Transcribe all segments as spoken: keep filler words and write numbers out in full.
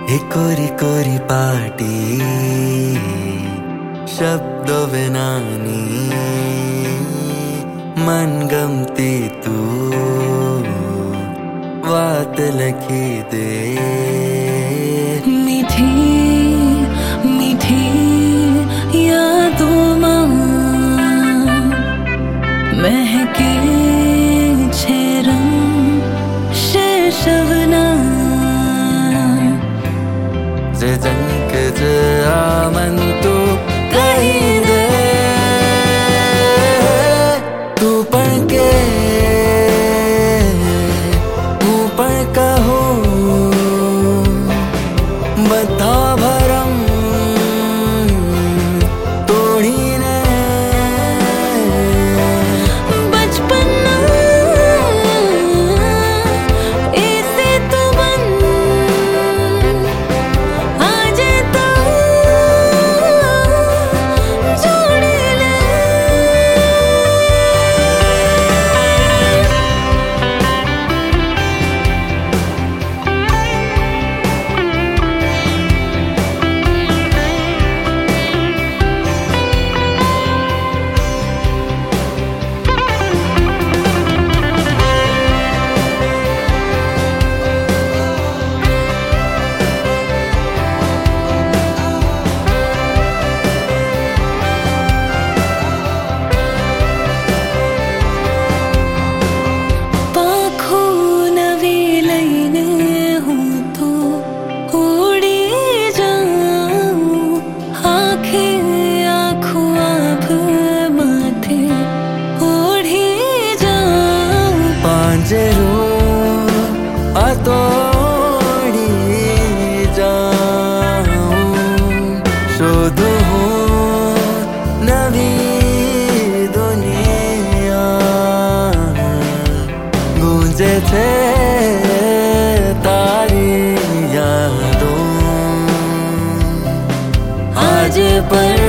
हे कोरी कोरी पाटी शब्दो विनानी मनगमती तू बात लिखी दे मीठी मीठी यादों में महके छे रंग शबना जे जंक जे आमन तू कहीं दे तू पढ़ के तू पढ़ कहो बता भरम तोड़ी ने बचपन ऐसे तो बन आज तो जोड़ ले जरो आतोड़ी जाऊं शोध हो नवी दुनिया गूंजे थे तारी यादों आज पर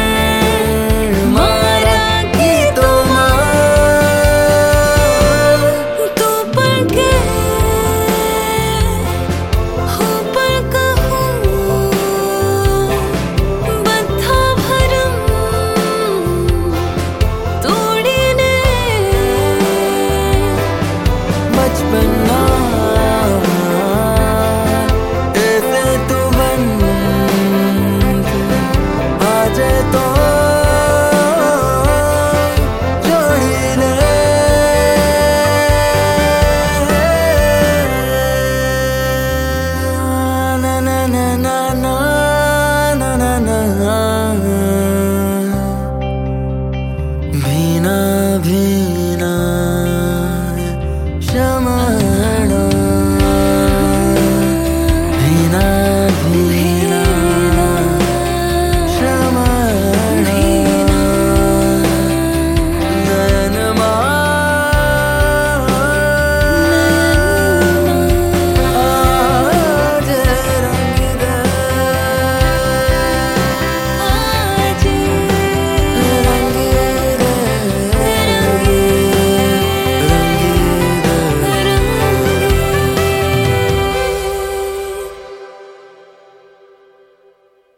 बचपना ऐसे तू बन आज तो जोड़ी ले ना ना ना ना ना ना ना भीना भीना